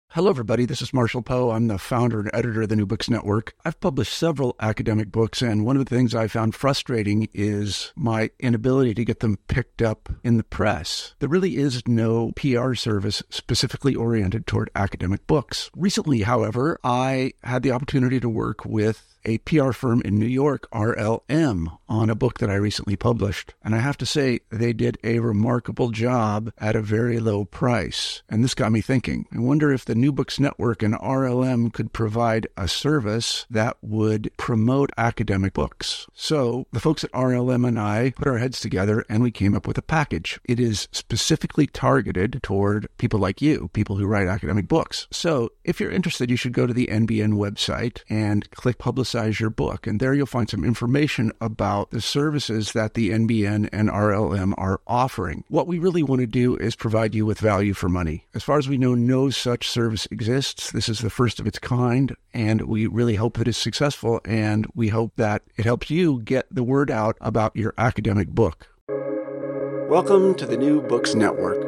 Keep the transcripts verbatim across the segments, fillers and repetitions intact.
Hello, everybody. This is Marshall Poe. I'm the founder and editor of the New Books Network. I've published several academic books, and one of the things I found frustrating is my inability to get them picked up in the press. There really is no P R service specifically oriented toward academic books. Recently, however, I had the opportunity to work with a P R firm in New York, R L M, on a book that I recently published. And I have to say, they did a remarkable job at a very low price. And this got me thinking. I wonder if the New Books Network and R L M could provide a service that would promote academic books. So the folks at R L M and I put our heads together and we came up with a package. It is specifically targeted toward people like you, people who write academic books. So if you're interested, you should go to the N B N website and click Publicize your book. And there you'll find some information about the services that the N B N and R L M are offering. What we really want to do is provide you with value for money. As far as we know, no such service exists. This is the first of its kind, and we really hope that it's successful, and we hope that it helps you get the word out about your academic book. Welcome to the New Books Network.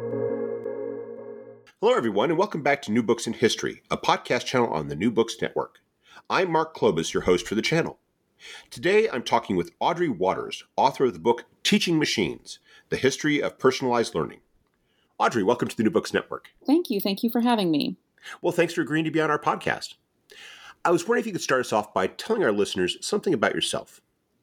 Hello, everyone, and welcome back to New Books in History, a podcast channel on the New Books Network. I'm Mark Klobus, your host for the channel. Today, I'm talking with Audrey Watters, author of the book Teaching Machines, The History of Personalized Learning. Audrey, welcome to the New Books Network. Thank you. Thank you for having me. Well, thanks for agreeing to be on our podcast. I was wondering if you could start us off by telling our listeners something about yourself.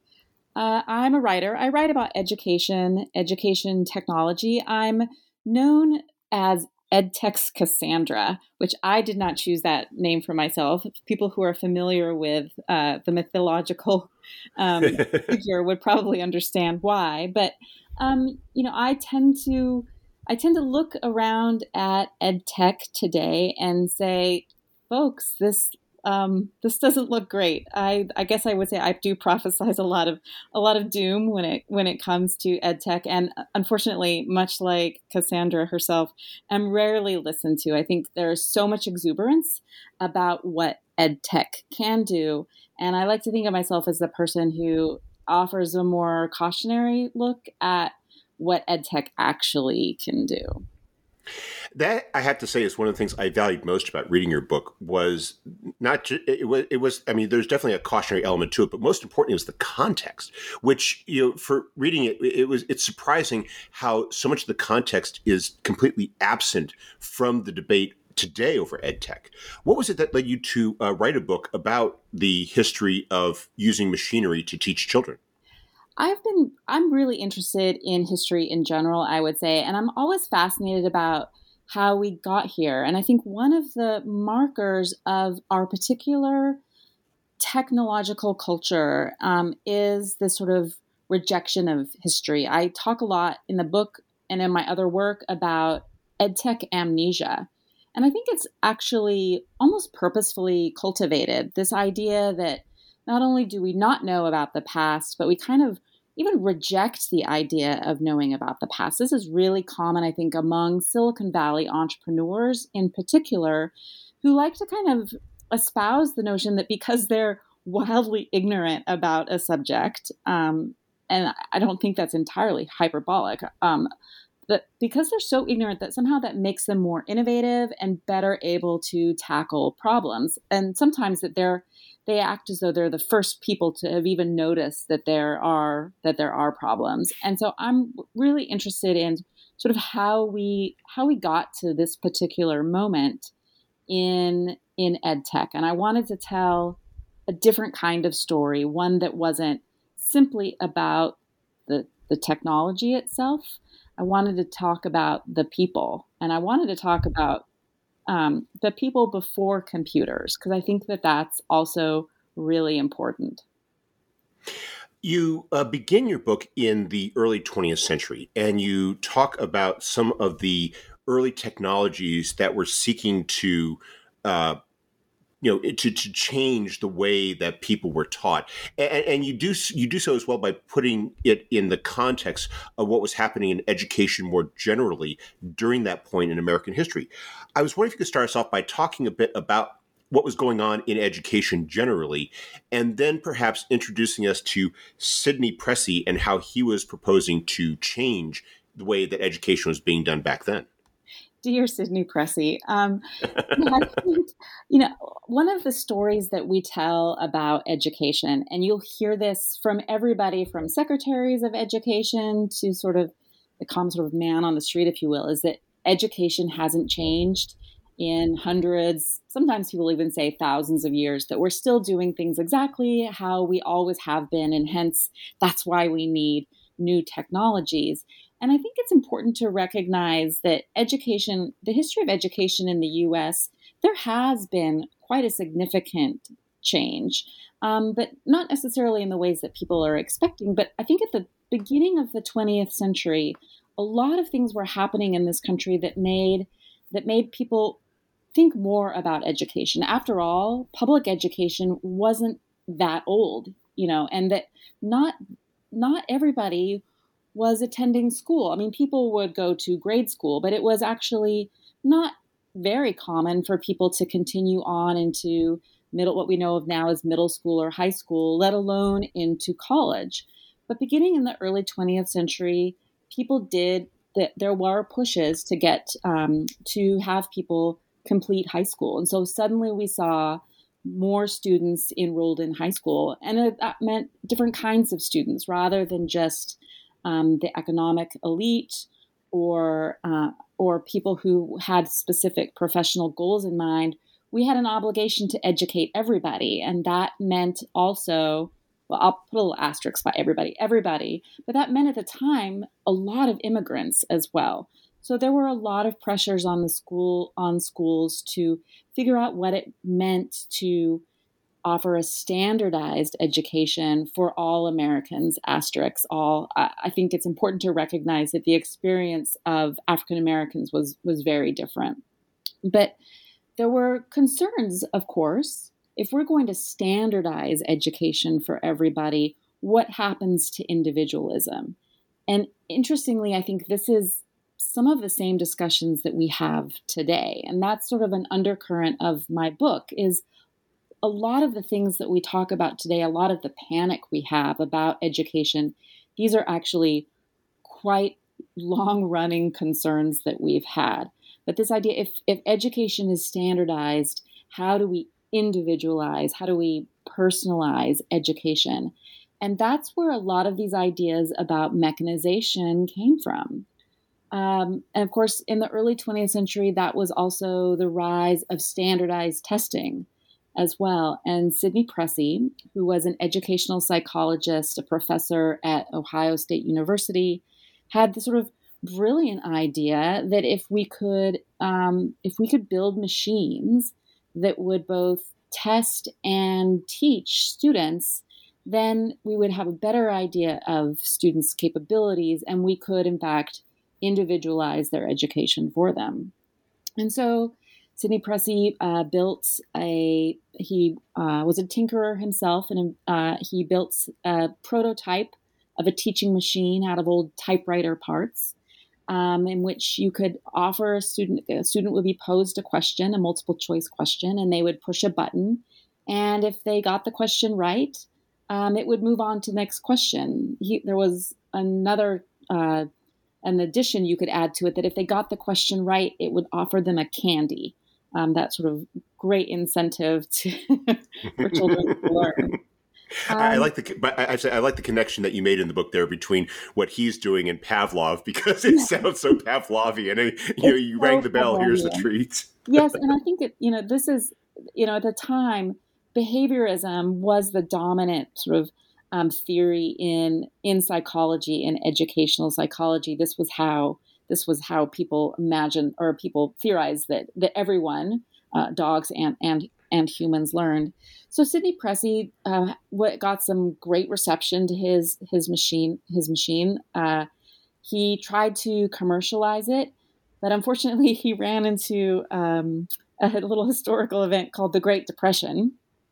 Uh, I'm a writer. I write about education, education technology. I'm known as EdTech's Cassandra, which I did not choose that name for myself. People who are familiar with uh, the mythological um, figure would probably understand why. But um, you know, I tend to I tend to look around at EdTech today and say, folks, this um, this doesn't look great. I, I guess I would say I do prophesize a lot of a lot of doom when it when it comes to EdTech, and unfortunately, much like Cassandra herself, I'm rarely listened to. I think there's so much exuberance about what EdTech can do, and I like to think of myself as the person who offers a more cautionary look at what EdTech actually can do. That, I have to say, is one of the things I valued most about reading your book was not just, it was, it was, I mean, there's definitely a cautionary element to it, but most importantly was the context, which, you know, for reading it, it was, it's surprising how so much of the context is completely absent from the debate today over EdTech. What was it that led you to uh, write a book about the history of using machinery to teach children? I've been, I'm really interested in history in general, I would say, and I'm always fascinated about how we got here. And I think one of the markers of our particular technological culture um, is this sort of rejection of history. I talk a lot in the book and in my other work about EdTech amnesia. And I think it's actually almost purposefully cultivated, this idea that not only do we not know about the past, but we kind of even reject the idea of knowing about the past. This is really common, I think, among Silicon Valley entrepreneurs in particular, who like to kind of espouse the notion that because they're wildly ignorant about a subject, um, and I don't think that's entirely hyperbolic, um, that because they're so ignorant that somehow that makes them more innovative and better able to tackle problems. And sometimes that they're they act as though they're the first people to have even noticed that there are that there are problems. And so I'm really interested in sort of how we how we got to this particular moment in in EdTech. And I wanted to tell a different kind of story, one that wasn't simply about the the technology itself. I wanted to talk about the people, and I wanted to talk about um, the people before computers, because I think that that's also really important. You uh, begin your book in the early twentieth century, and you talk about some of the early technologies that were seeking to uh, you know, to, to change the way that people were taught. And, and you do you do so as well by putting it in the context of what was happening in education more generally during that point in American history. I was wondering if you could start us off by talking a bit about what was going on in education generally, and then perhaps introducing us to Sidney Pressie and how he was proposing to change the way that education was being done back then. Dear Sidney Pressey, um, I think, you know, one of the stories that we tell about education, and you'll hear this from everybody from secretaries of education to sort of the common sort of man on the street, if you will, is that education hasn't changed in hundreds, sometimes people even say thousands of years, that we're still doing things exactly how we always have been. And hence, that's why we need new technologies. And I think it's important to recognize that education, the history of education in the U S, there has been quite a significant change, um, but not necessarily in the ways that people are expecting. But I think at the beginning of the twentieth century, a lot of things were happening in this country that made that made people think more about education. After all, public education wasn't that old, you know, and that not not everybody was attending school. I mean, people would go to grade school, but it was actually not very common for people to continue on into middle, what we know of now as middle school or high school, let alone into college. But beginning in the early twentieth century, people did that. There were pushes to get um, to have people complete high school. And so suddenly we saw more students enrolled in high school. And it, that meant different kinds of students rather than just um, the economic elite or uh, or people who had specific professional goals in mind. We had an obligation to educate everybody. And that meant also, well, I'll put a little asterisk by everybody, everybody. But that meant at the time a lot of immigrants as well. So there were a lot of pressures on the school, on schools to figure out what it meant to offer a standardized education for all Americans, asterisks, all. I think it's important to recognize that the experience of African Americans was, was very different. But there were concerns, of course. If we're going to standardize education for everybody, what happens to individualism? And interestingly, I think this is some of the same discussions that we have today. And that's sort of an undercurrent of my book is a lot of the things that we talk about today, a lot of the panic we have about education, these are actually quite long-running concerns that we've had. But this idea, if, if education is standardized, how do we individualize? How do we personalize education? And that's where a lot of these ideas about mechanization came from. Um, and of course, in the early twentieth century, that was also the rise of standardized testing as well. And Sidney Pressey, who was an educational psychologist, a professor at Ohio State University, had the sort of brilliant idea that if we could, um, if we could build machines that would both test and teach students, then we would have a better idea of students' capabilities, and we could, in fact, individualize their education for them. And so Sidney Pressey uh, built a, he uh, was a tinkerer himself, and uh, he built a prototype of a teaching machine out of old typewriter parts, um, in which you could offer a student, a student would be posed a question, a multiple choice question, and they would push a button. And if they got the question right, um, it would move on to the next question. He, there was another uh, an addition you could add to it that if they got the question right, it would offer them a candy. Um, that sort of great incentive to for children to learn. Um, I like the, but I, I like the connection that you made in the book there between what he's doing and Pavlov, because it yeah. sounds so Pavlovian. And you know, you so rang the bell, Pavlovian. Here's the treat. Yes, and I think it. You know, this is, you know, at the time, behaviorism was the dominant sort of um, theory in in psychology and educational psychology. This was how this was how people imagined or people theorized that that everyone, uh, dogs and and and humans, learned. So Sidney Pressey uh, got some great reception to his his machine. His machine. Uh, he tried to commercialize it, but unfortunately, he ran into um, a little historical event called the Great Depression,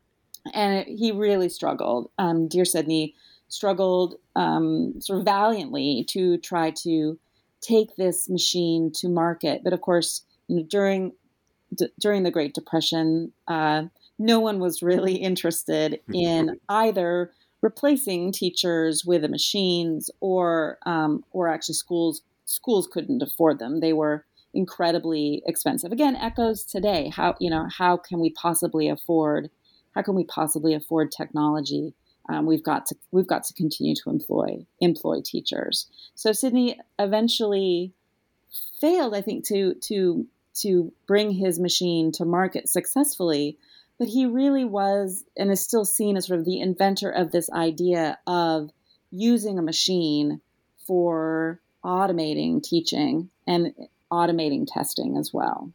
and it, he really struggled. Um, Dear Sidney struggled um, sort of valiantly to try to take this machine to market. But of course, you know, during d- during the Great Depression, uh, no one was really interested in either replacing teachers with the machines or um, or actually schools schools couldn't afford them. They were incredibly expensive. Again, echoes today. How, you know, how can we possibly afford, how can we possibly afford technology? Um, we've got to, we've got to continue to employ, employ teachers. So Sidney eventually failed, I think, to, to, to bring his machine to market successfully, but he really was, and is still seen as sort of the inventor of this idea of using a machine for automating teaching and automating testing as well.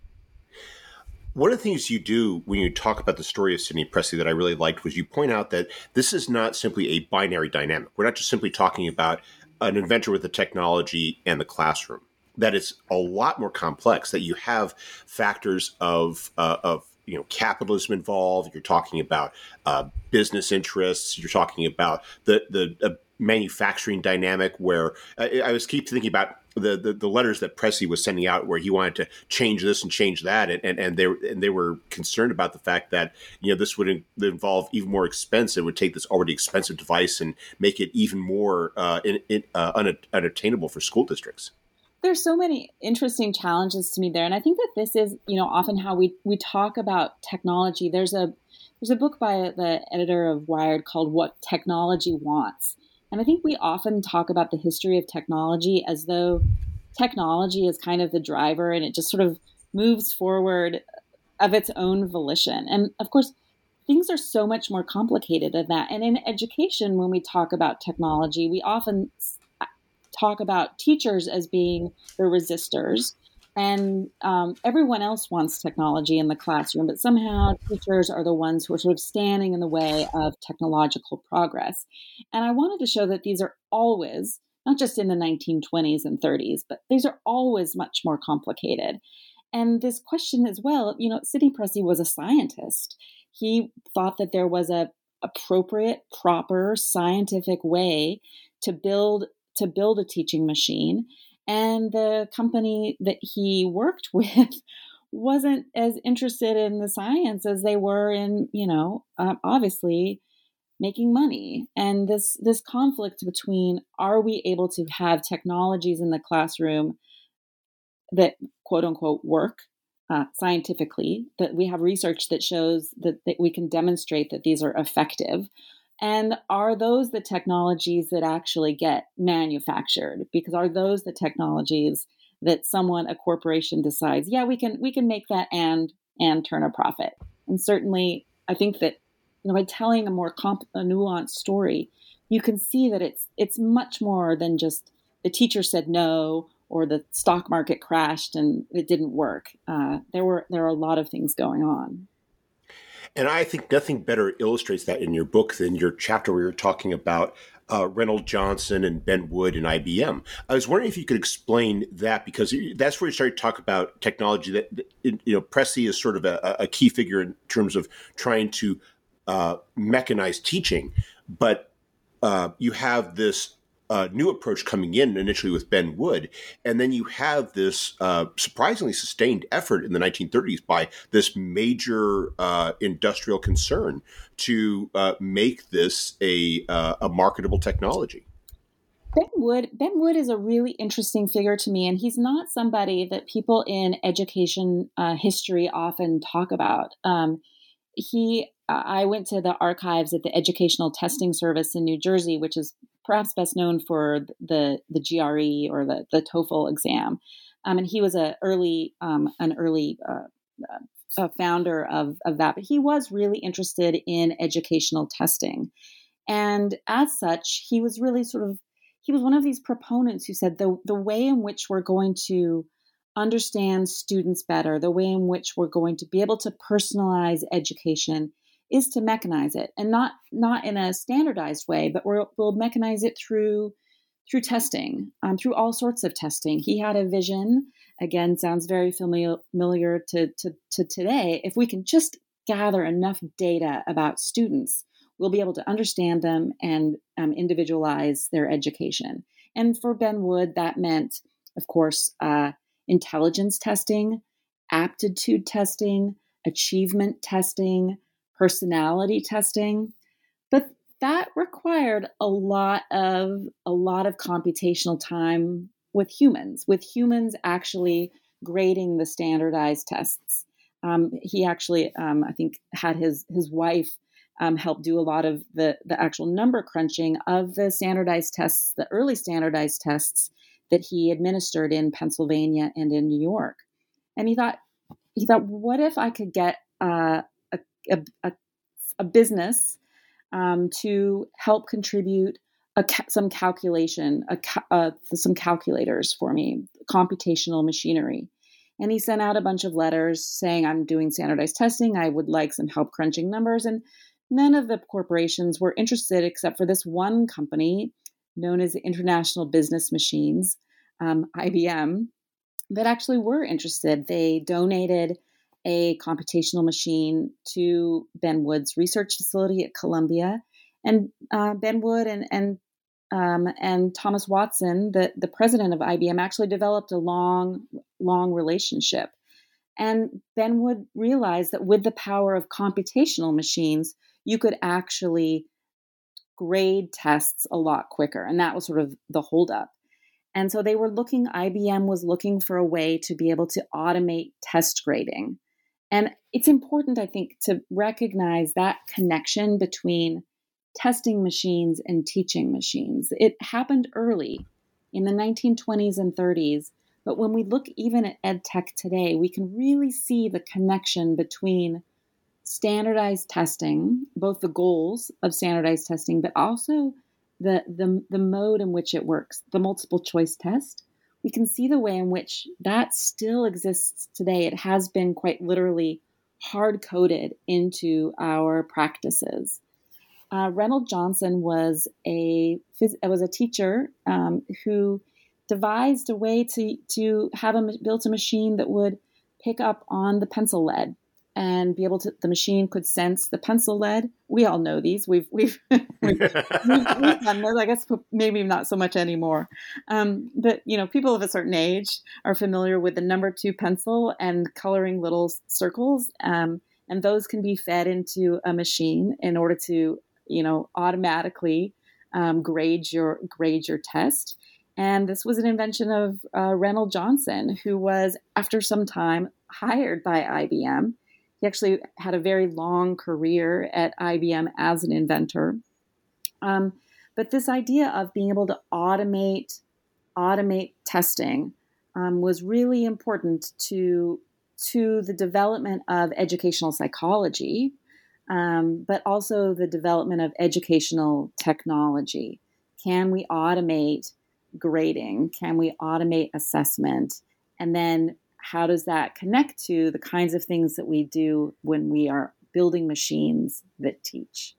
One of the things you do when you talk about the story of Sidney Pressley that I really liked was you point out that this is not simply a binary dynamic. We're not just simply talking about an inventor with the technology and the classroom. That it's a lot more complex, that you have factors of, uh, of you know, capitalism involved. You're talking about uh, business interests. You're talking about the, the uh, manufacturing dynamic where I, I was keep thinking about The, the the letters that Pressley was sending out where he wanted to change this and change that, and, and, and they and they were concerned about the fact that, you know, this would in, involve even more expense. It would take this already expensive device and make it even more uh, in, in, uh, un, unattainable for school districts. There's so many interesting challenges to me there, and I think that this is, you know, often how we we talk about technology. There's a there's a book by the editor of Wired called "What Technology Wants." And I think we often talk about the history of technology as though technology is kind of the driver and it just sort of moves forward of its own volition. And of course, things are so much more complicated than that. And in education, when we talk about technology, we often talk about teachers as being the resistors. And um, everyone else wants technology in the classroom, but somehow teachers are the ones who are sort of standing in the way of technological progress. And I wanted to show that these are always, not just in the nineteen twenties and thirties, but these are always much more complicated. And this question as well, you know, Sidney Pressley was a scientist. He thought that there was a appropriate, proper, scientific way to build to build a teaching machine. And the company that he worked with wasn't as interested in the science as they were in, you know, uh, obviously making money. And this this conflict between, are we able to have technologies in the classroom that quote unquote work uh, scientifically, that we have research that shows that, that we can demonstrate that these are effective. And are those the technologies that actually get manufactured? Because are those the technologies that someone, a corporation, decides, yeah, we can we can make that and and turn a profit? And certainly, I think that, you know, by telling a more comp- a nuanced story, you can see that it's it's much more than just the teacher said no or the stock market crashed and it didn't work. Uh, there were there are a lot of things going on. And I think nothing better illustrates that in your book than your chapter where you're talking about uh, Reynold Johnson and Ben Wood and I B M. I was wondering if you could explain that, because that's where you started to talk about technology. That, you know, Pressley is sort of a, a key figure in terms of trying to uh, mechanize teaching, but uh, you have this Uh, new approach coming in initially with Ben Wood. And then you have this uh, surprisingly sustained effort in the nineteen thirties by this major uh, industrial concern to uh, make this a, uh, a marketable technology. Ben Wood, Ben Wood is a really interesting figure to me, and he's not somebody that people in education uh, history often talk about. Um, he, uh, I went to the archives at the Educational Testing Service in New Jersey, which is perhaps best known for the the G R E or the the TOEFL exam, um, and he was a early um, an early uh, uh, founder of of that. But he was really interested in educational testing, and as such, he was really sort of he was one of these proponents who said the the way in which we're going to understand students better, the way in which we're going to be able to personalize education is to mechanize it, and not not in a standardized way, but we'll, we'll mechanize it through through testing, um, through all sorts of testing. He had a vision, again, sounds very familiar, familiar to, to, to today. If we can just gather enough data about students, we'll be able to understand them and um, individualize their education. And for Ben Wood, that meant, of course, uh, intelligence testing, aptitude testing, achievement testing, personality testing, but that required a lot of a lot of computational time with humans, with humans actually grading the standardized tests. Um, he actually, um, I think, had his his wife um, help do a lot of the, the actual number crunching of the standardized tests, the early standardized tests that he administered in Pennsylvania and in New York. And he thought, he thought, what if I could get uh, a, a, a, a business um, to help contribute a ca- some calculation, a ca- uh, some calculators for me, computational machinery. And he sent out a bunch of letters saying, I'm doing standardized testing. I would like some help crunching numbers. And none of the corporations were interested except for this one company known as International Business Machines, um, I B M, that actually were interested. They donated a computational machine to Ben Wood's research facility at Columbia. And uh, Ben Wood and, and Um, and Thomas Watson, the, the president of I B M, actually developed a long, long relationship. And Ben Wood realized that with the power of computational machines, you could actually grade tests a lot quicker. And that was sort of the holdup. And so they were looking, I B M was looking for a way to be able to automate test grading. And it's important, I think, to recognize that connection between testing machines and teaching machines. It happened early in the nineteen twenties and thirties, but when we look even at EdTech today, we can really see the connection between standardized testing, both the goals of standardized testing, but also the, the, the mode in which it works, the multiple choice test. We can see the way in which that still exists today. It has been quite literally hard-coded into our practices. Uh, Reynold Johnson was a was a teacher um, who devised a way to to have a built a machine that would pick up on the pencil lead and be able to. The machine could sense the pencil lead. We all know these. We've we've we've, we've, we've done those. I guess maybe not so much anymore. Um, but you know, people of a certain age are familiar with the number two pencil and coloring little circles, um, and those can be fed into a machine in order to you know, automatically um, grade your grade your test. And this was an invention of uh, Reynold Johnson, who was, after some time, hired by I B M. He actually had a very long career at I B M as an inventor. Um, but this idea of being able to automate automate testing um, was really important to to the development of educational psychology. Um, but also the development of educational technology. Can we automate grading? Can we automate assessment? And then how does that connect to the kinds of things that we do when we are building machines that teach?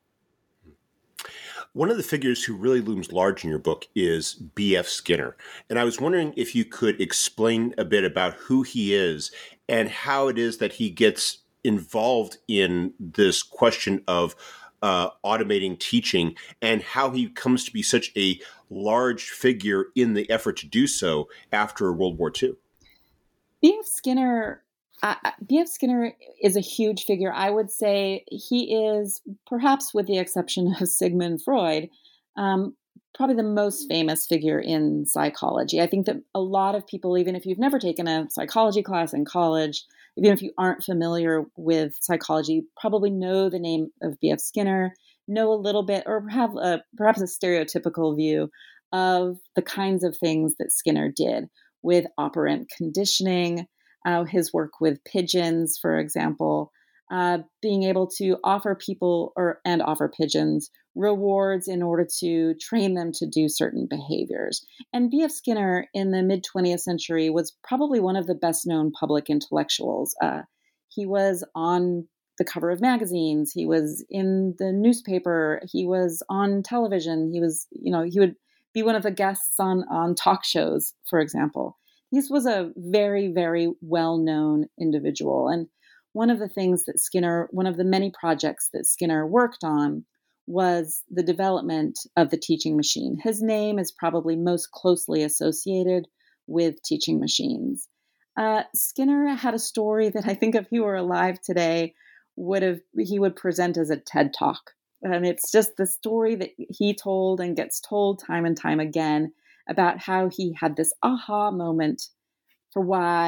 One of the figures who really looms large in your book is B F Skinner. And I was wondering if you could explain a bit about who he is and how it is that he gets involved in this question of uh, automating teaching and how he comes to be such a large figure in the effort to do so after World War Two. B F Skinner, uh, B F Skinner is a huge figure. I would say he is, perhaps with the exception of Sigmund Freud, um, probably the most famous figure in psychology. I think that a lot of people, even if you've never taken a psychology class in college, even if you aren't familiar with psychology, probably know the name of B F Skinner, know a little bit, or have a, perhaps a stereotypical view of the kinds of things that Skinner did with operant conditioning, uh, his work with pigeons, for example, uh, being able to offer people or and offer pigeons rewards in order to train them to do certain behaviors. And B F Skinner in the mid-twentieth century was probably one of the best known public intellectuals. Uh, he was on the cover of magazines. He was in the newspaper. He was on television. He was, you know, he would be one of the guests on, on talk shows, for example. This was a very, very well-known individual. And one of the things that Skinner, one of the many projects that Skinner worked on was the development of the teaching machine. His name is probably most closely associated with teaching machines. Uh, Skinner had a story that I think if he were alive today, would have he would present as a TED Talk. And it's just the story that he told and gets told time and time again about how he had this aha moment for why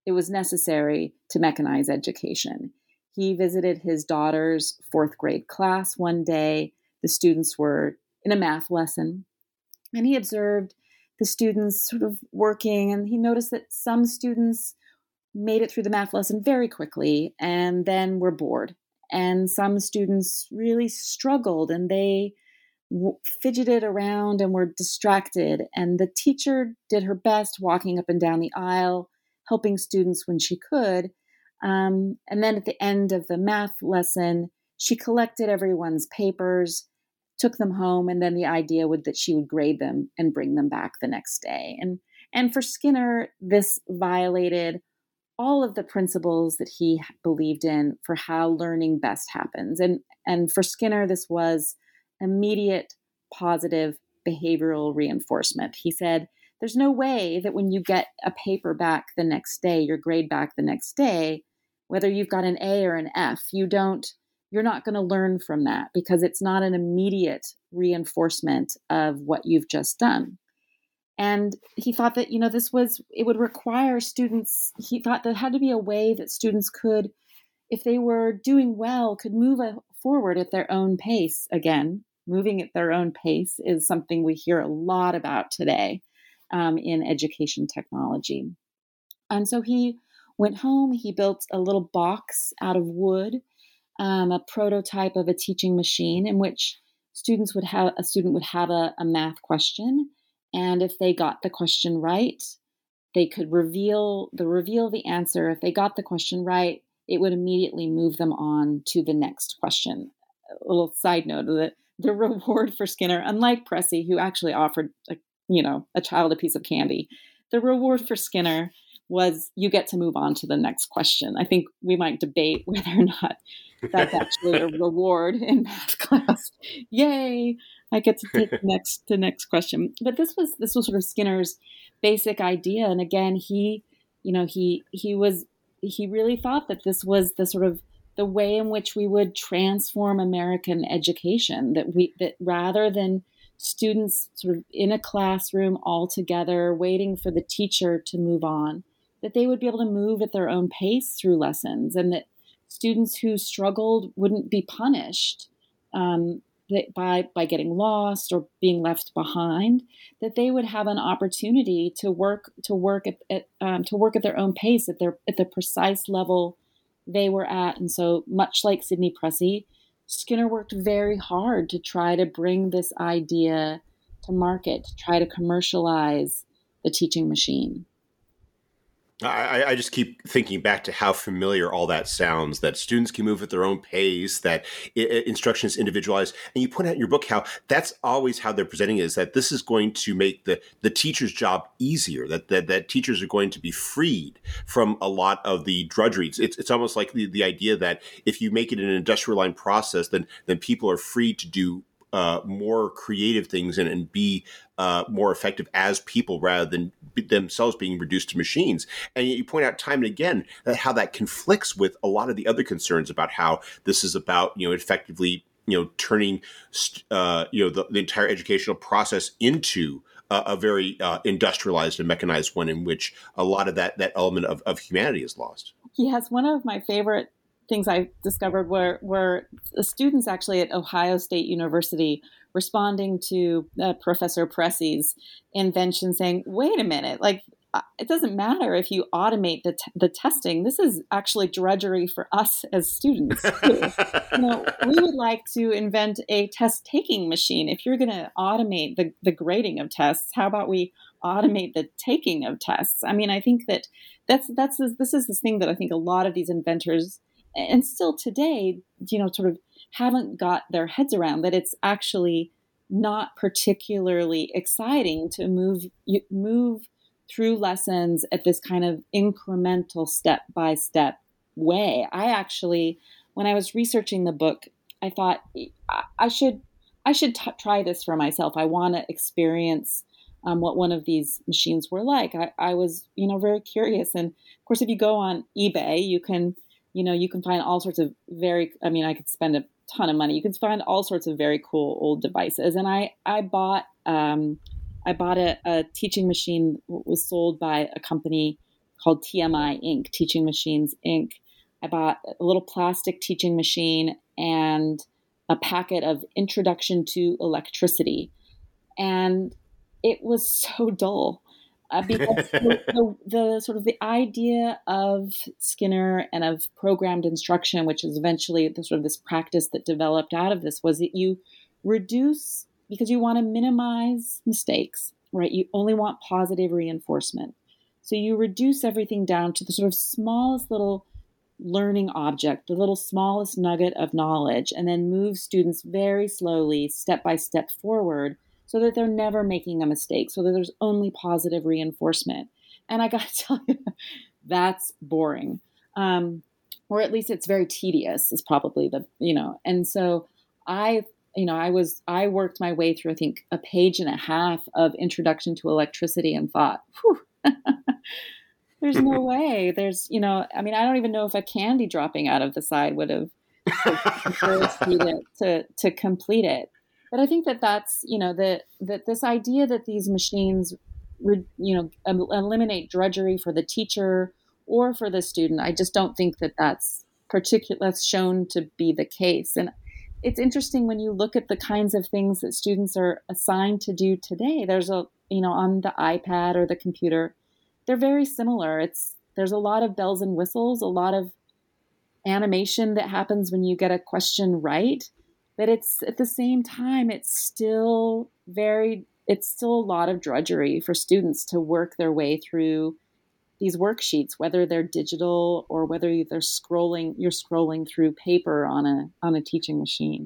it was necessary to mechanize education. He visited his daughter's fourth grade class one day. The students were in a math lesson, and he observed the students sort of working, and he noticed that some students made it through the math lesson very quickly and then were bored. And some students really struggled, and they w- fidgeted around and were distracted. And the teacher did her best walking up and down the aisle, helping students when she could. Um, and then at the end of the math lesson, she collected everyone's papers, took them home, and then the idea would that she would grade them and bring them back the next day. And and for Skinner, this violated all of the principles that he believed in for how learning best happens. And and for Skinner, this was immediate positive behavioral reinforcement. He said, there's no way that when you get a paper back the next day, your grade back the next day, whether you've got an A or an F, you don't, you're not going to learn from that because it's not an immediate reinforcement of what you've just done. And he thought that, you know, this was, it would require students, he thought there had to be a way that students could, if they were doing well, could move forward at their own pace. Again, moving at their own pace is something we hear a lot about today um, in education technology. And so he went home, he built a little box out of wood, um, a prototype of a teaching machine in which students would have, a student would have a, a math question. And if they got the question right, they could reveal the reveal the answer. If they got the question right, it would immediately move them on to the next question. A little side note that the reward for Skinner, unlike Pressey, who actually offered, a, you know, a child a piece of candy, the reward for Skinner was you get to move on to the next question. I think we might debate whether or not that's actually a reward in math class. Yay! I get to take the next the next question. But this was this was sort of Skinner's basic idea. And again, he, you know, he he was he really thought that this was the sort of the way in which we would transform American education, that we that rather than students sort of in a classroom all together waiting for the teacher to move on, that they would be able to move at their own pace through lessons, and that students who struggled wouldn't be punished um, that by by getting lost or being left behind, that they would have an opportunity to work to work at, at um, to work at their own pace at their at the precise level they were at. And so, much like Sidney Pressey, Skinner worked very hard to try to bring this idea to market, to try to commercialize the teaching machine. I, I just keep thinking back to how familiar all that sounds, that students can move at their own pace, that I- instruction is individualized. And you point out in your book how that's always how they're presenting it, is that this is going to make the, the teacher's job easier, that, that that teachers are going to be freed from a lot of the drudgeries. It's it's almost like the, the idea that if you make it an industrial line process, then then people are free to do Uh, more creative things and, and be uh, more effective as people rather than be themselves being reduced to machines. And you point out time and again that how that conflicts with a lot of the other concerns about how this is about, you know, effectively, you know, turning, uh, you know, the, the entire educational process into a, a very uh, industrialized and mechanized one in which a lot of that, that element of, of humanity is lost. Yes, one of my favorite things I discovered were, were the students actually at Ohio State University responding to uh, Professor Pressey's invention saying, wait a minute, like, it doesn't matter if you automate the, t- the testing. This is actually drudgery for us as students. You know, we would like to invent a test-taking machine. If you're going to automate the, the grading of tests, how about we automate the taking of tests? I mean, I think that that's that's this is this thing that I think a lot of these inventors, and still today, you know, sort of haven't got their heads around, that it's actually not particularly exciting to move move through lessons at this kind of incremental step-by-step way. I actually, when I was researching the book, I thought I should I should t- try this for myself. I want to experience um, what one of these machines were like. I, I was, you know, very curious. And of course, if you go on eBay, you can, you know, you can find all sorts of very, I mean, I could spend a ton of money. You can find all sorts of very cool old devices. And I, I bought, um, I bought a, a teaching machine that was sold by a company called T M I Incorporated, Teaching Machines Incorporated. I bought a little plastic teaching machine and a packet of Introduction to Electricity. And it was so dull. Uh, because the, the, the sort of the idea of Skinner and of programmed instruction, which is eventually the sort of this practice that developed out of this, was that you reduce, because you want to minimize mistakes, right? You only want positive reinforcement. So you reduce everything down to the sort of smallest little learning object, the little smallest nugget of knowledge, and then move students very slowly, step by step forward, so that they're never making a mistake, so that there's only positive reinforcement. And I got to tell you, that's boring. Um, or at least it's very tedious is probably the, you know, and so I, you know, I was, I worked my way through, I think, a page and a half of Introduction to Electricity and thought, whew, there's no way. There's, you know, I mean, I don't even know if a candy dropping out of the side would have encouraged me to, to, to complete it. But I think that that's, you know, that that this idea that these machines, re, you know, um, eliminate drudgery for the teacher or for the student, I just don't think that that's particular. That's shown to be the case. And it's interesting when you look at the kinds of things that students are assigned to do today. There's a, you know, on the iPad or the computer, they're very similar. It's there's a lot of bells and whistles, a lot of animation that happens when you get a question right. But it's at the same time, it's still very, it's still a lot of drudgery for students to work their way through these worksheets, whether they're digital or whether they're scrolling, you're scrolling through paper on a on a teaching machine.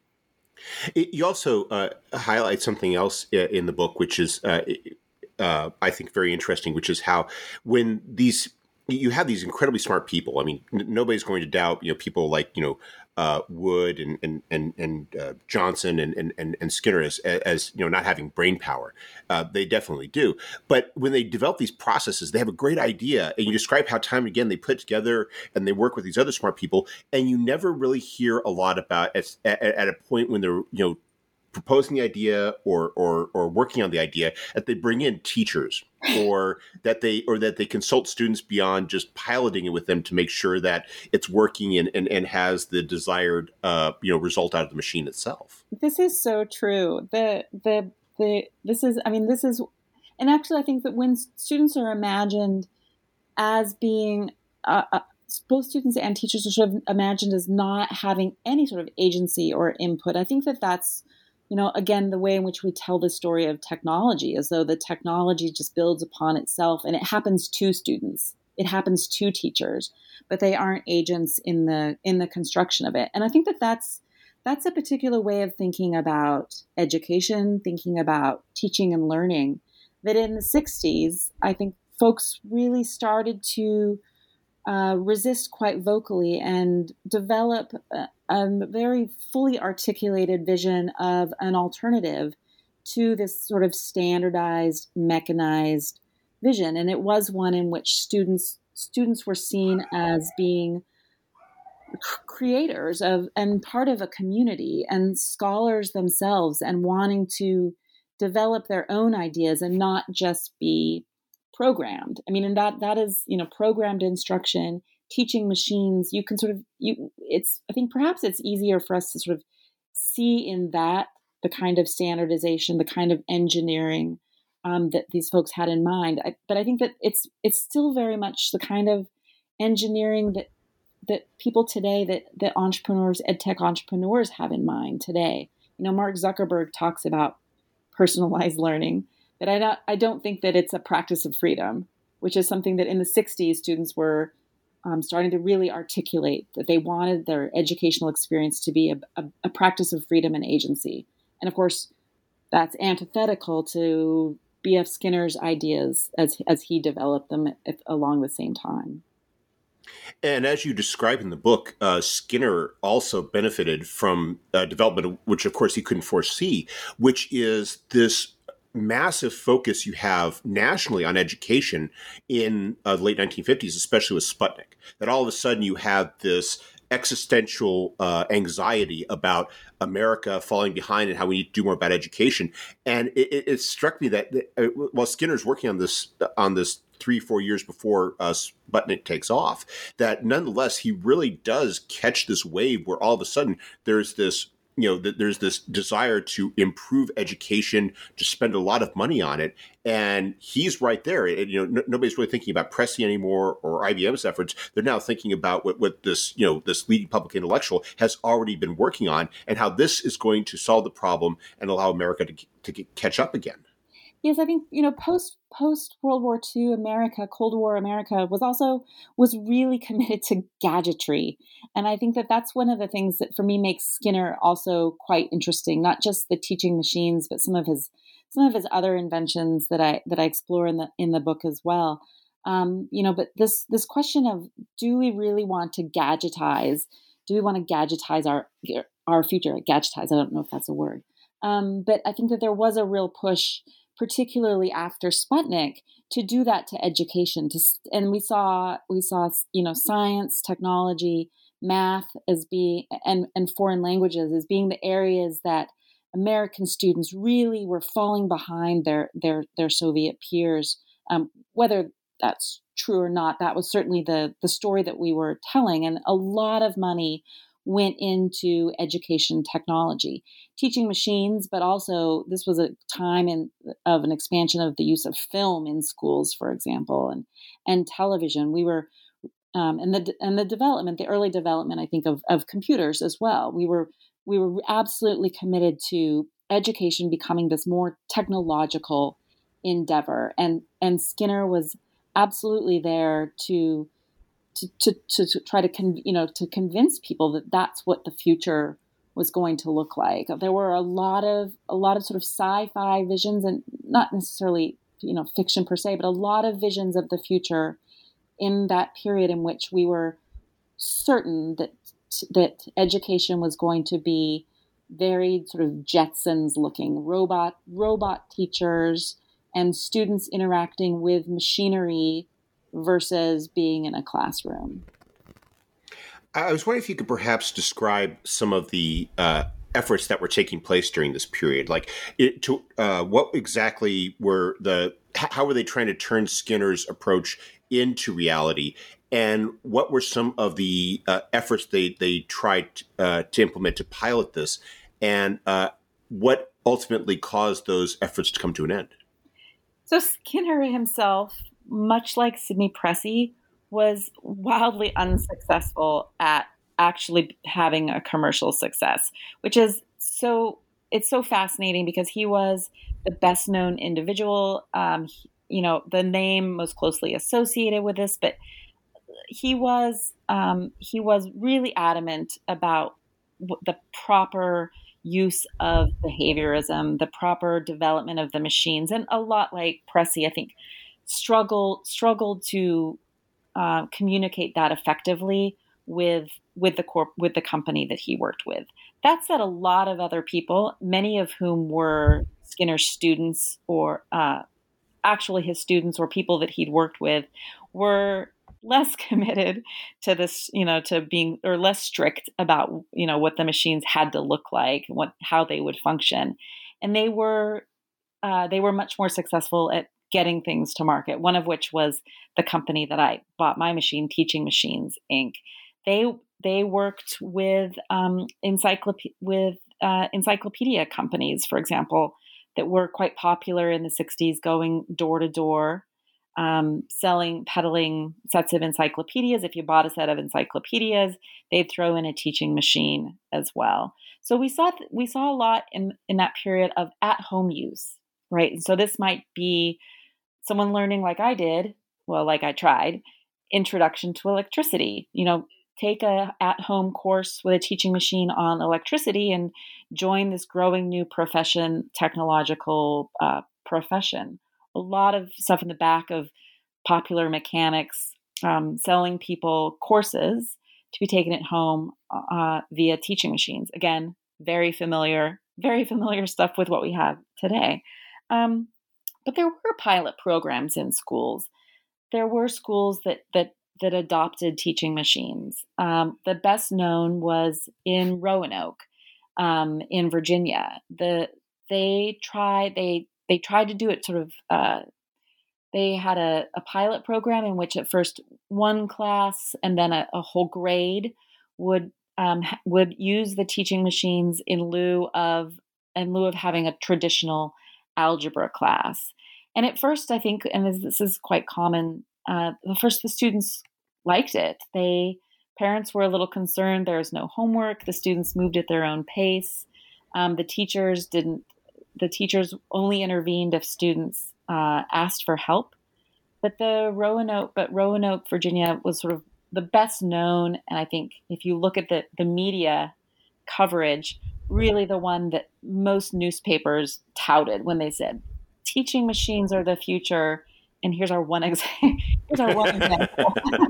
You also uh, highlight something else in the book, which is, uh, uh, I think, very interesting, which is how when these, you have these incredibly smart people. I mean, n- nobody's going to doubt, you know, people like, you know, Uh, Wood and and and, and uh, Johnson and, and and Skinner as, as you know, not having brain power. Uh, they definitely do. But when they develop these processes, they have a great idea, and you describe how time and again they put together and they work with these other smart people, and you never really hear a lot about at, at, at a point when they're, you know, proposing the idea or or or working on the idea, that they bring in teachers or that they or that they consult students beyond just piloting it with them to make sure that it's working and and, and has the desired uh, you know result out of the machine itself. This is so true. The the the this is I mean this is and actually I think that when students are imagined as being uh, uh, both students and teachers are sort of imagined as not having any sort of agency or input, I think that that's, you know, again, the way in which we tell the story of technology, as though the technology just builds upon itself and it happens to students. It happens to teachers, but they aren't agents in the in the construction of it. And I think that that's that's a particular way of thinking about education, thinking about teaching and learning, that in the sixties, I think folks really started to uh, resist quite vocally and develop a, a very fully articulated vision of an alternative to this sort of standardized, mechanized vision. And it was one in which students students were seen as being creators of and part of a community and scholars themselves, and wanting to develop their own ideas and not just be programmed. I mean, and that that is, you know, programmed instruction, teaching machines. You can sort of you. It's I think perhaps it's easier for us to sort of see in that the kind of standardization, the kind of engineering um, that these folks had in mind. I, but I think that it's it's still very much the kind of engineering that that people today, that that entrepreneurs, ed tech entrepreneurs have in mind today. You know, Mark Zuckerberg talks about personalized learning, but I don't, I don't think that it's a practice of freedom, which is something that in the sixties students were um, starting to really articulate, that they wanted their educational experience to be a, a, a practice of freedom and agency. And of course, that's antithetical to B F Skinner's ideas as as he developed them at, along the same time. And as you describe in the book, uh, Skinner also benefited from uh, development, which of course he couldn't foresee, which is this massive focus you have nationally on education in uh, the late nineteen fifties, especially with Sputnik, that all of a sudden you have this existential uh, anxiety about America falling behind and how we need to do more about education. And it, it, it struck me that, that uh, while Skinner's working on this on this three, four years before uh, Sputnik takes off, that nonetheless, he really does catch this wave where all of a sudden there's this, you know, th- there's this desire to improve education, to spend a lot of money on it. And he's right there. It, you know, n- nobody's really thinking about Pressey anymore or I B M's efforts. They're now thinking about what, what this, you know, this leading public intellectual has already been working on and how this is going to solve the problem and allow America to, to get, catch up again. Yes, I think, you know, post post World War Two America, Cold War America was also was really committed to gadgetry, and I think that that's one of the things that for me makes Skinner also quite interesting. Not just the teaching machines, but some of his some of his other inventions that I that I explore in the in the book as well. Um, you know, but this this question of, do we really want to gadgetize? Do we want to gadgetize our our future? Gadgetize, I don't know if that's a word, um, but I think that there was a real push, particularly after Sputnik, to do that to education. To, and we saw, we saw, you know, science, technology, math as being, and, and foreign languages as being the areas that American students really were falling behind their their their Soviet peers. Um, whether that's true or not, that was certainly the the story that we were telling, and a lot of money went into education technology, teaching machines, but also this was a time in, of an expansion of the use of film in schools, for example, and and television. We were, um, and the and the development, the early development, I think, of of computers as well. We were we were absolutely committed to education becoming this more technological endeavor, and and Skinner was absolutely there to. To, to, to, to try to con, you know to convince people that that's what the future was going to look like. There were a lot of a lot of sort of sci-fi visions, and not necessarily you know fiction per se, but a lot of visions of the future in that period in which we were certain that that education was going to be very sort of Jetsons looking, robot robot teachers and students interacting with machinery versus being in a classroom. I was wondering if you could perhaps describe some of the uh, efforts that were taking place during this period. Like, it, to, uh, what exactly were the, how were they trying to turn Skinner's approach into reality? And what were some of the uh, efforts they, they tried uh, to implement to pilot this? And uh, what ultimately caused those efforts to come to an end? So Skinner himself, much like Sidney Pressey, was wildly unsuccessful at actually having a commercial success, which is so, it's so fascinating because he was the best known individual, um, he, you know, the name most closely associated with this, but he was, um, he was really adamant about the proper use of behaviorism, the proper development of the machines, and a lot like Pressey, I think, struggled struggled to uh, communicate that effectively with with the corp with the company that he worked with. That said, a lot of other people, many of whom were Skinner's students or uh, actually his students or people that he'd worked with, were less committed to this, you know, to being, or less strict about, you know, what the machines had to look like, what, how they would function. And they were, uh, they were much more successful at getting things to market. One of which was the company that I bought my machine, Teaching Machines, Incorporated. They, they worked with, um, encyclop- with, uh, encyclopedia companies, for example, that were quite popular in the sixties, going door to door, um, selling, peddling sets of encyclopedias. If you bought a set of encyclopedias, they'd throw in a teaching machine as well. So we saw th- we saw a lot in in that period of at home use, right? And so this might be someone learning like I did, well, like I tried, introduction to electricity. You know, take a at home course with a teaching machine on electricity and join this growing new profession, technological uh, profession. A lot of stuff in the back of Popular Mechanics, um, selling people courses to be taken at home uh, via teaching machines. Again, very familiar, very familiar stuff with what we have today. Um, but there were pilot programs in schools. There were schools that that that adopted teaching machines. Um, the best known was in Roanoke, um, in Virginia. The they tried they they tried to do it sort of. Uh, they had a, a pilot program in which at first one class and then a, a whole grade would um, would use the teaching machines in lieu of in lieu of having a traditional algebra class. And at first, I think, and this, this is quite common, uh, the first the students liked it. They parents were a little concerned. There was no homework. The students moved at their own pace. Um, the teachers didn't. The teachers only intervened if students uh, asked for help. But the Roanoke, but Roanoke, Virginia, was sort of the best known, and I think if you look at the the media coverage, really the one that most newspapers touted when they said teaching machines are the future. And here's our one example. Here's our one example.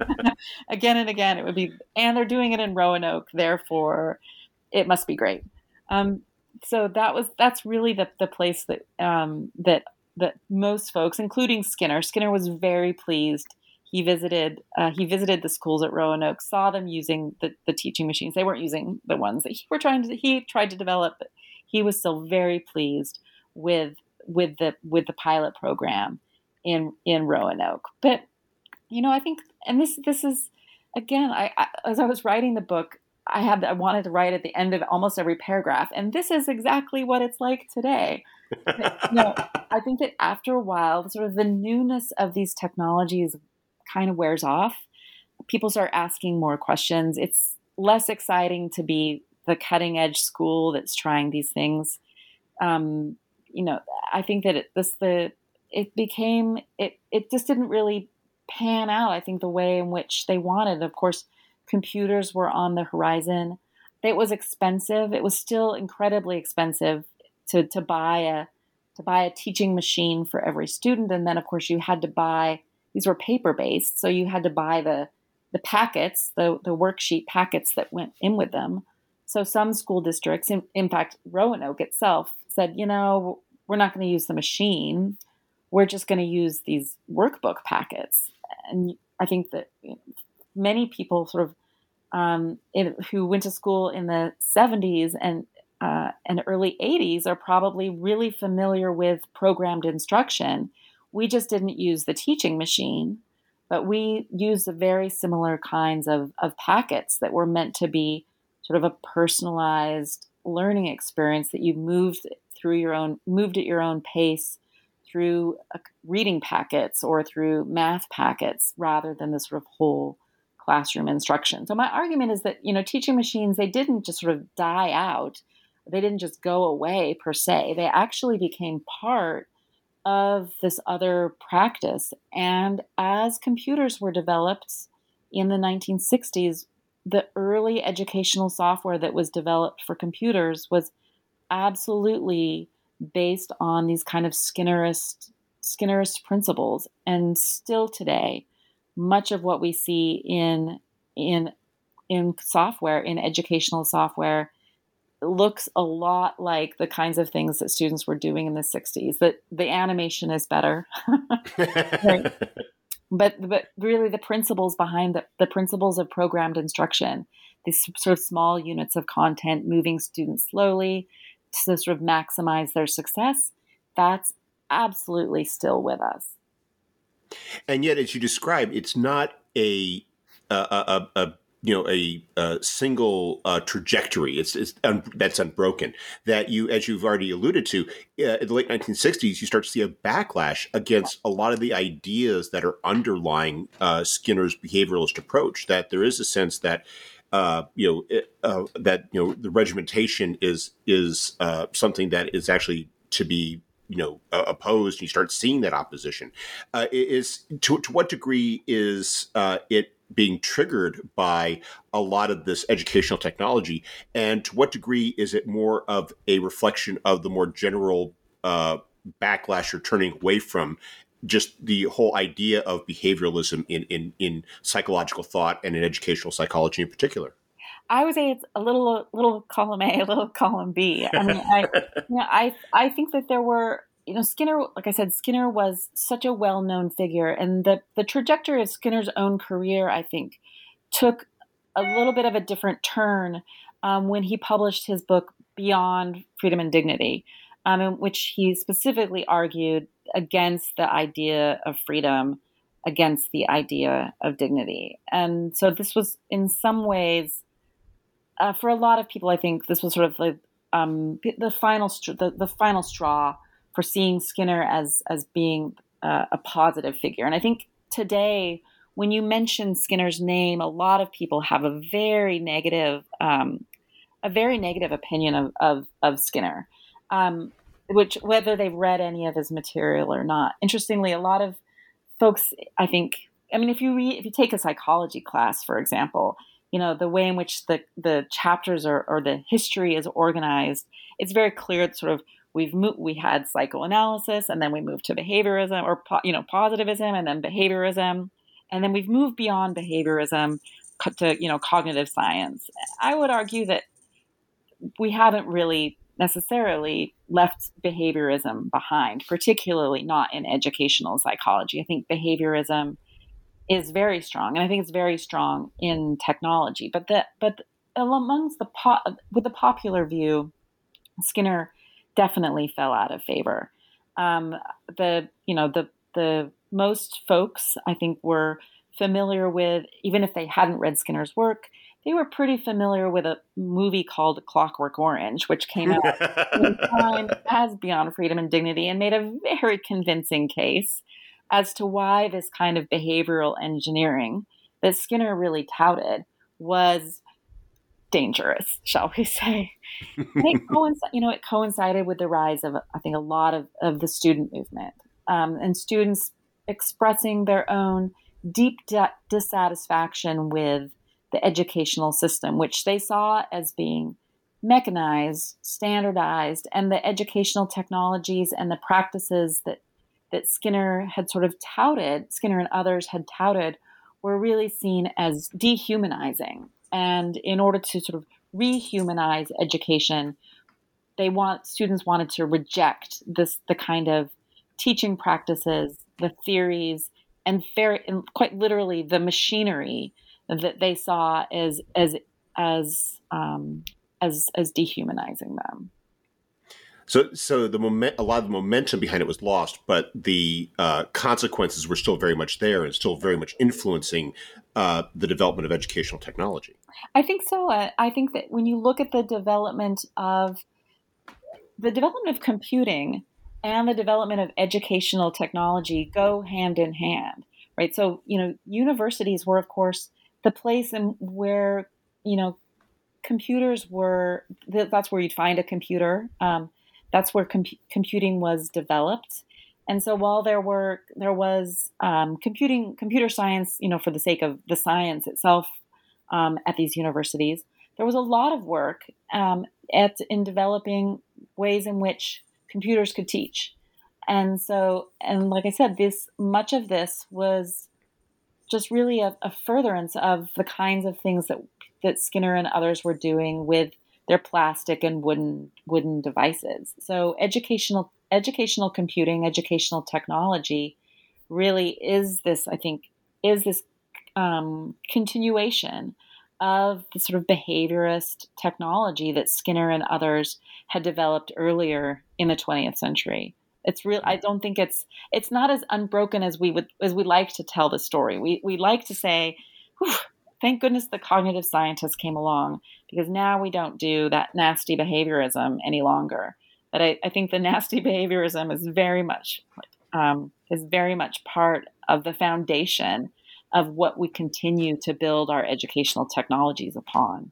Again and again, it would be, and they're doing it in Roanoke, therefore it must be great. Um, so that was that's really the the place that um, that that most folks, including Skinner, Skinner was very pleased. He visited uh, he visited the schools at Roanoke, saw them using the, the teaching machines. They weren't using the ones that he were trying to he tried to develop, but he was still very pleased with with the with the pilot program in in Roanoke. But you know, I think, and this this is again, I, I as I was writing the book, I had I wanted to write at the end of almost every paragraph, and this is exactly what it's like today. But, you know, I think that after a while, sort of the newness of these technologies kind of wears off. People start asking more questions. It's less exciting to be the cutting edge school that's trying these things. Um, you know, I think that it, this the it became it it just didn't really pan out. I think the way in which they wanted. Of course, computers were on the horizon. It was expensive. It was still incredibly expensive to to buy a to buy a teaching machine for every student, and then of course you had to buy. These were paper-based, so you had to buy the the packets, the, the worksheet packets that went in with them. So some school districts, in, in fact, Roanoke itself, said, you know, we're not going to use the machine. We're just going to use these workbook packets. And I think that you know, many people sort of um, in, who went to school in the seventies and uh, and early eighties are probably really familiar with programmed instruction. We just didn't use the teaching machine, but we used the very similar kinds of, of packets that were meant to be sort of a personalized learning experience that you moved through your own, moved at your own pace through uh, reading packets or through math packets rather than the sort of whole classroom instruction. So my argument is that, you know, teaching machines, they didn't just sort of die out. They didn't just go away per se. They actually became part of this other practice. And as computers were developed in the nineteen sixties, the early educational software that was developed for computers was absolutely based on these kind of Skinnerist, Skinnerist principles. And still today, much of what we see in, in, in software, in educational software, looks a lot like the kinds of things that students were doing in the sixties. That the animation is better, right? but but really the principles behind the, the principles of programmed instruction, these sort of small units of content, moving students slowly to sort of maximize their success, that's absolutely still with us. And yet, as you describe, it's not a a, a, a you know, a, a single uh, trajectory. It's, it's un- that's unbroken. That you, as you've already alluded to, uh, in the late nineteen sixties, you start to see a backlash against a lot of the ideas that are underlying uh, Skinner's behavioralist approach. That there is a sense that uh, you know it, uh, that you know the regimentation is is uh, something that is actually to be you know uh, opposed. And you start seeing that opposition. Uh, is to to what degree is uh, it being triggered by a lot of this educational technology, and to what degree is it more of a reflection of the more general uh, backlash or turning away from just the whole idea of behavioralism in, in, in psychological thought and in educational psychology in particular? I would say it's a little little column A, a little column B. I mean, I you know, I I think that there were. You know, Skinner, like I said, Skinner was such a well-known figure, and the, the trajectory of Skinner's own career, I think, took a little bit of a different turn um, when he published his book Beyond Freedom and Dignity, um, in which he specifically argued against the idea of freedom, against the idea of dignity. And so this was in some ways, uh, for a lot of people, I think this was sort of like um, the final str- the, the final straw for seeing Skinner as as being uh, a positive figure. And I think today, when you mention Skinner's name, a lot of people have a very negative um, a very negative opinion of of, of Skinner, um, which whether they've read any of his material or not. Interestingly, a lot of folks, I think, I mean, if you read, if you take a psychology class, for example, you know, the way in which the, the chapters are, or the history is organized, it's very clear that sort of we've moved, we had psychoanalysis and then we moved to behaviorism or, you know, positivism and then behaviorism. And then we've moved beyond behaviorism to, you know, cognitive science. I would argue that we haven't really necessarily left behaviorism behind, particularly not in educational psychology. I think behaviorism is very strong, and I think it's very strong in technology. But the but amongst the po- with the popular view, Skinner definitely fell out of favor. Um, the you know the the most folks, I think, were familiar with, even if they hadn't read Skinner's work, they were pretty familiar with a movie called Clockwork Orange, which came out at the time as Beyond Freedom and Dignity and made a very convincing case as to why this kind of behavioral engineering that Skinner really touted was dangerous, shall we say. And it, coinc- you know, it coincided with the rise of, I think, a lot of, of the student movement um, and students expressing their own deep di- dissatisfaction with the educational system, which they saw as being mechanized, standardized, and the educational technologies and the practices that that Skinner had sort of touted, Skinner and others had touted, were really seen as dehumanizing. And in order to sort of rehumanize education, they want students wanted to reject this the kind of teaching practices, the theories, and very and quite literally the machinery that they saw as as as um, as as dehumanizing them. So, so the moment, a lot of the momentum behind it was lost, but the uh, consequences were still very much there and still very much influencing uh, the development of educational technology. I think so. Uh, I think that when you look at the development of the development of computing and the development of educational technology go hand in hand, right? So, you know, universities were, of course, the place in where, you know, computers were, that's where you'd find a computer. Um, that's where com- computing was developed. And so while there were, there was um, computing, computer science, you know, for the sake of the science itself um, at these universities, there was a lot of work um, at in developing ways in which computers could teach. And so, and like I said, this, much of this was just really a, a furtherance of the kinds of things that that Skinner and others were doing with their plastic and wooden wooden devices. So educational educational computing, educational technology really is this, I think, is this um, continuation of the sort of behaviorist technology that Skinner and others had developed earlier in the twentieth century. It's real. I don't think it's it's not as unbroken as we would as we like to tell the story. We we like to say, whew, thank goodness the cognitive scientists came along, because now we don't do that nasty behaviorism any longer. But I, I think the nasty behaviorism is very much um, is very much part of the foundation of what we continue to build our educational technologies upon.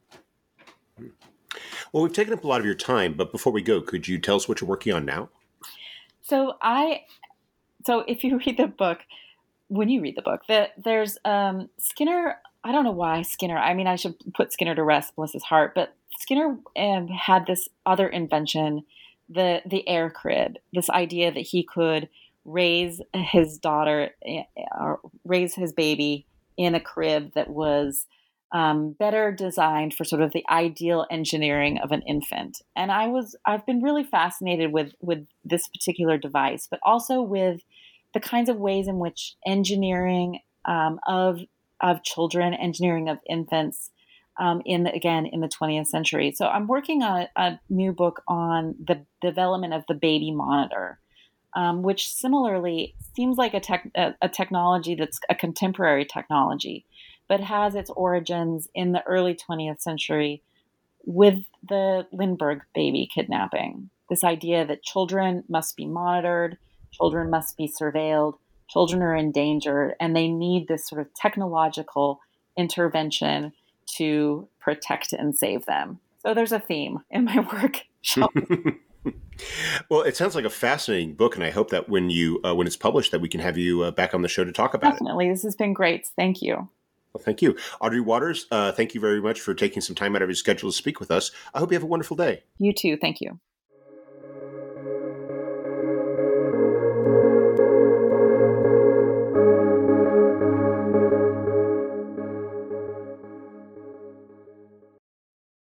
Well, we've taken up a lot of your time, but before we go, could you tell us what you're working on now? So I, so if you read the book, when you read the book, that there's um, Skinner. I don't know why Skinner. I mean, I should put Skinner to rest, bless his heart. But Skinner um, had this other invention, the the air crib. This idea that he could raise his daughter, or raise his baby in a crib that was um, better designed for sort of the ideal engineering of an infant. And I was, I've been really fascinated with, with this particular device, but also with the kinds of ways in which engineering um, of, of children, engineering of infants um, in the, again, in the twentieth century. So I'm working on a, a new book on the development of the baby monitor. um, which similarly seems like a, tech, a, a technology that's a contemporary technology, but has its origins in the early twentieth century with the Lindbergh baby kidnapping. This idea that children must be monitored, children must be surveilled, children are in danger, and they need this sort of technological intervention to protect and save them. So there's a theme in my work. Well, it sounds like a fascinating book, and I hope that when you uh, when it's published, that we can have you uh, back on the show to talk about Definitely. it. Definitely. This has been great. Thank you. Well, thank you. Audrey Watters, uh, thank you very much for taking some time out of your schedule to speak with us. I hope you have a wonderful day. You too. Thank you.